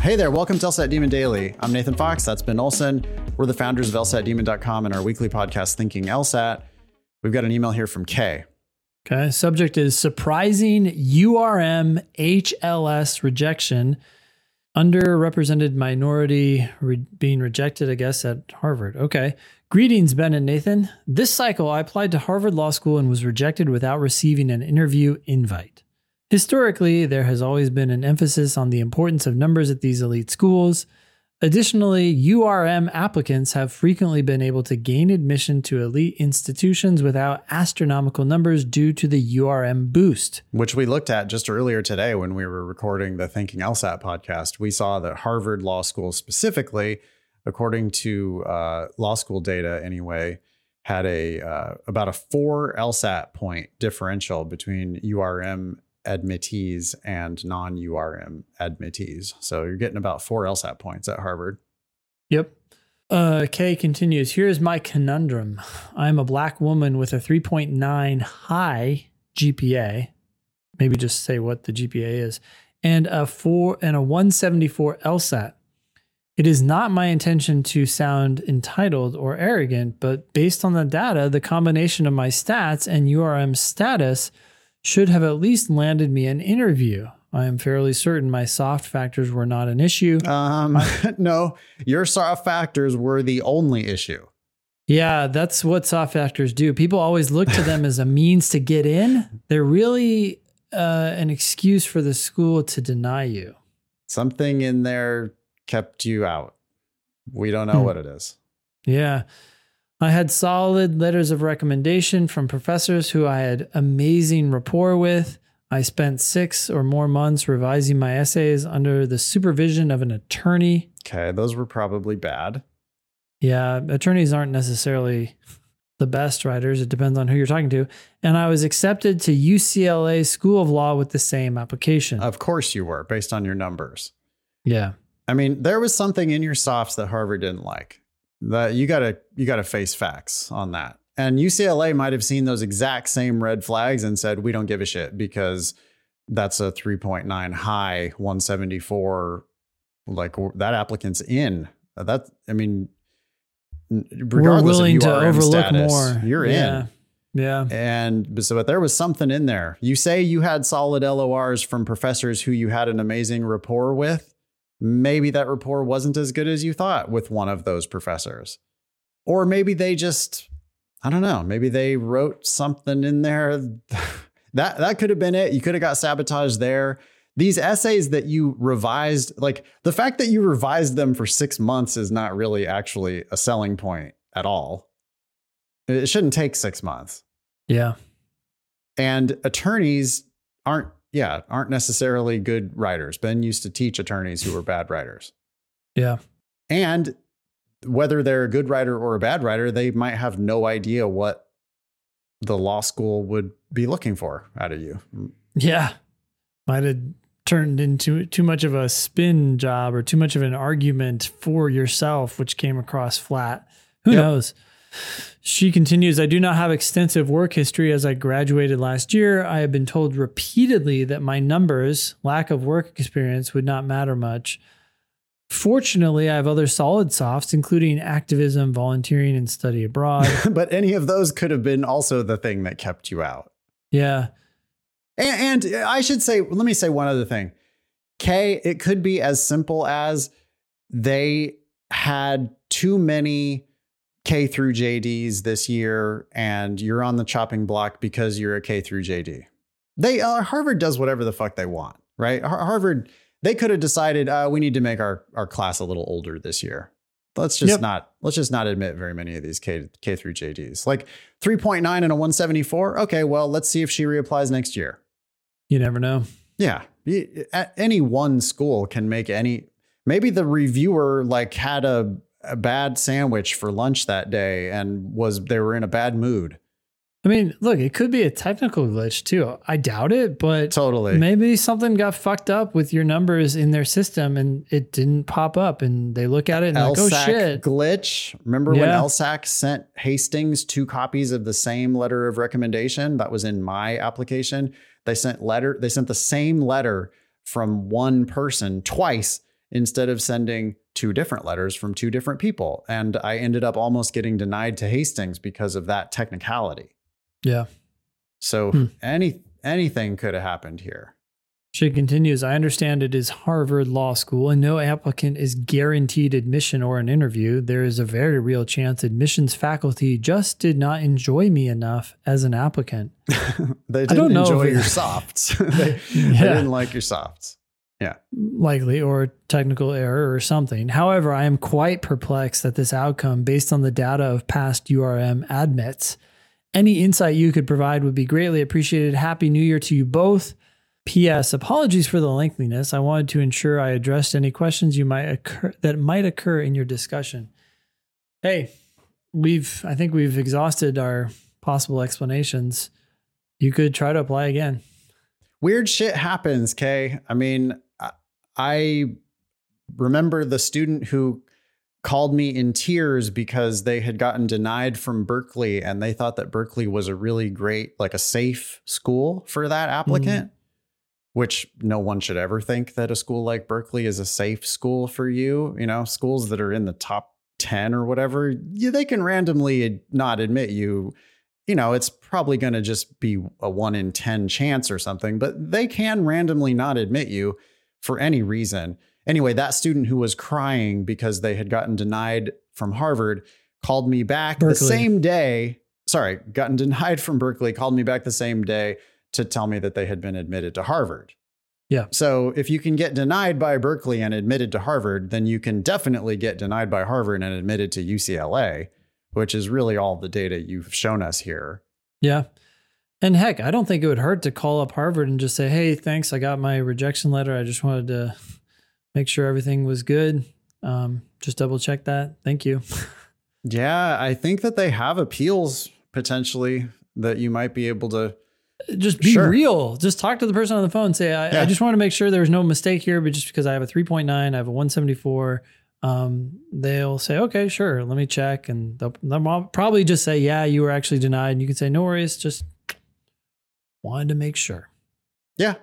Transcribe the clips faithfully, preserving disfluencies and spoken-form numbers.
Hey there, welcome to LSAT Demon Daily. I'm Nathan Fox, that's Ben Olson. We're the founders of L S A T demon dot com and our weekly podcast, Thinking LSAT. We've got an email here from Kay. Okay, subject is surprising U R M H L S rejection. Underrepresented minority re- being rejected, I guess, at Harvard. Okay. Greetings, Ben and Nathan. This cycle, I applied to Harvard Law School and was rejected without receiving an interview invite. Historically, there has always been an emphasis on the importance of numbers at these elite schools. Additionally, U R M applicants have frequently been able to gain admission to elite institutions without astronomical numbers due to the U R M boost. Which we looked at just earlier today when we were recording the Thinking LSAT podcast. We saw that Harvard Law School specifically, according to uh, law school data anyway, had a uh, about a four LSAT point differential between U R M admittees and non-U R M admittees. So you're getting about four LSAT points at Harvard. Yep. Uh, Kay continues, here's my conundrum. I'm a black woman with a three point nine high G P A. Maybe just say what the G P A is. And a four and a one seventy-four LSAT. It is not my intention to sound entitled or arrogant, but based on the data, the combination of my stats and U R M status should have at least landed me an interview. I am fairly certain my soft factors were not an issue. Um, no, your soft factors were the only issue. Yeah, that's what soft factors do. People always look to them as a means to get in. They're really uh, an excuse for the school to deny you. Something in there kept you out. We don't know hmm. what it is. Yeah. I had solid letters of recommendation from professors who I had amazing rapport with. I spent six or more months revising my essays under the supervision of an attorney. Okay, those were probably bad. Yeah, attorneys aren't necessarily the best writers. It depends on who you're talking to. And I was accepted to U C L A School of Law with the same application. Of course you were, based on your numbers. Yeah. I mean, there was something in your softs that Harvard didn't like. That you gotta you gotta face facts on that. And U C L A might have seen those exact same red flags and said, we don't give a shit because that's a three point nine high one seventy-four. Like that applicant's in. That I mean, regardless of U R M status, more. You're yeah. in. Yeah. And so, but there was something in there. You say you had solid L O Rs from professors who you had an amazing rapport with. Maybe that rapport wasn't as good as you thought with one of those professors. Or maybe they just, I don't know, maybe they wrote something in there. that that could have been it. You could have got sabotaged there. These essays that you revised, like the fact that you revised them for six months is not really actually a selling point at all. It shouldn't take six months. Yeah. And attorneys aren't Yeah, aren't necessarily good writers. Ben used to teach attorneys who were bad writers. Yeah. And whether they're a good writer or a bad writer, they might have no idea what the law school would be looking for out of you. Yeah. Might have turned into too much of a spin job or too much of an argument for yourself, which came across flat. Who yep. knows? She continues, I do not have extensive work history as I graduated last year. I have been told repeatedly that my numbers, lack of work experience, would not matter much. Fortunately, I have other solid softs, including activism, volunteering, and study abroad. But any of those could have been also the thing that kept you out. Yeah. And, and I should say, let me say one other thing. Kay, it could be as simple as they had too many K through J Ds this year, and you're on the chopping block because you're a K through J D. They uh, Harvard does whatever the fuck they want, right? Har- Harvard, they could have decided uh, we need to make our, our class a little older this year. Let's just yep. not let's just not admit very many of these K K through J Ds. Like three point nine and a one seventy-four. Okay, well, let's see if she reapplies next year. You never know. Yeah, any one school can make any. Maybe the reviewer like had a. a bad sandwich for lunch that day and was they were in a bad mood. I mean, look, it could be a technical glitch too. I doubt it, but totally. Maybe something got fucked up with your numbers in their system and it didn't pop up and they look at it and L S A C like, oh shit. Glitch. Remember yeah. when L S A C sent Hastings two copies of the same letter of recommendation? That was in my application. They sent letter. They sent the same letter from one person twice instead of sending two different letters from two different people. And I ended up almost getting denied to Hastings because of that technicality. Yeah. So hmm. any anything could have happened here. She continues, I understand it is Harvard Law School and no applicant is guaranteed admission or an interview. There is a very real chance admissions faculty just did not enjoy me enough as an applicant. They didn't enjoy your softs. they, yeah. they didn't like your softs. Yeah. Likely, or technical error or something. However, I am quite perplexed at this outcome based on the data of past U R M admits. Any insight you could provide would be greatly appreciated. Happy New Year to you both. P S. Apologies for the lengthiness. I wanted to ensure I addressed any questions you might occur that might occur in your discussion. Hey, we've I think we've exhausted our possible explanations. You could try to apply again. Weird shit happens, Kay. I mean, I remember the student who called me in tears because they had gotten denied from Berkeley and they thought that Berkeley was a really great, like a safe school for that applicant. Mm. Which no one should ever think that a school like Berkeley is a safe school for you. You know, schools that are in the top ten or whatever, yeah, they can randomly not admit you. You know, it's probably going to just be a one in ten chance or something, but they can randomly not admit you for any reason. Anyway, that student who was crying because they had gotten denied from Harvard called me back Berkeley. the same day. Sorry, gotten denied from Berkeley, called me back the same day to tell me that they had been admitted to Harvard. Yeah. So if you can get denied by Berkeley and admitted to Harvard, then you can definitely get denied by Harvard and admitted to U C L A, which is really all the data you've shown us here. Yeah. And heck, I don't think it would hurt to call up Harvard and just say, hey, thanks. I got my rejection letter. I just wanted to make sure everything was good. Um, just double check that. Thank you. Yeah. I think that they have appeals potentially that you might be able to Just be sure. real. Just talk to the person on the phone. Say, I, yeah. I just want to make sure there's no mistake here, but just because I have a three point nine, I have a one seventy-four, um, they'll say, okay, sure. Let me check. And they'll, they'll probably just say, yeah, you were actually denied. And you can say, no worries. Just wanted to make sure. Yeah.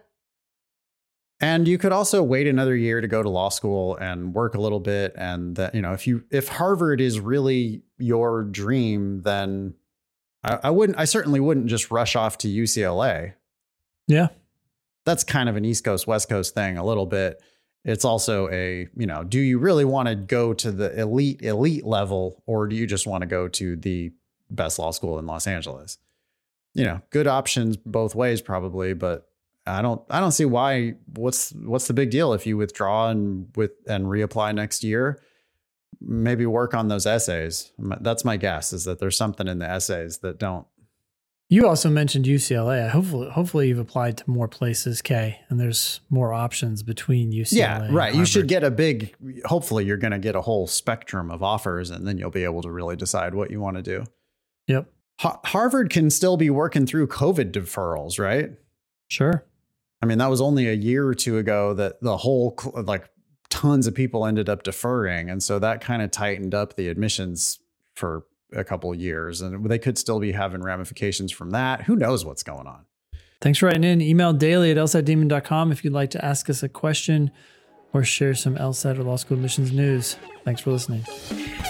And you could also wait another year to go to law school and work a little bit. And that, you know, if you, if Harvard is really your dream, then I, I wouldn't, I certainly wouldn't just rush off to U C L A. Yeah. That's kind of an East Coast, West Coast thing a little bit. It's also a, you know, do you really want to go to the elite, elite level, or do you just want to go to the best law school in Los Angeles? You know, good options both ways probably, but I don't, I don't see why, what's, what's the big deal if you withdraw and with, and reapply next year? Maybe work on those essays. That's my guess, is that there's something in the essays that don't. You also mentioned U C L A. Hopefully, hopefully you've applied to more places, Kay, and there's more options between U C L A. Yeah, right. You should get a big, hopefully you're going to get a whole spectrum of offers, and then you'll be able to really decide what you want to do. Yep. Ha- Harvard can still be working through COVID deferrals, right? Sure. I mean, that was only a year or two ago that the whole, like, tons of people ended up deferring. And so that kind of tightened up the admissions for a couple of years, and they could still be having ramifications from that. Who knows what's going on? Thanks for writing in. Email daily at L S A T demon dot com if you'd like to ask us a question or share some LSAT or law school admissions news. Thanks for listening.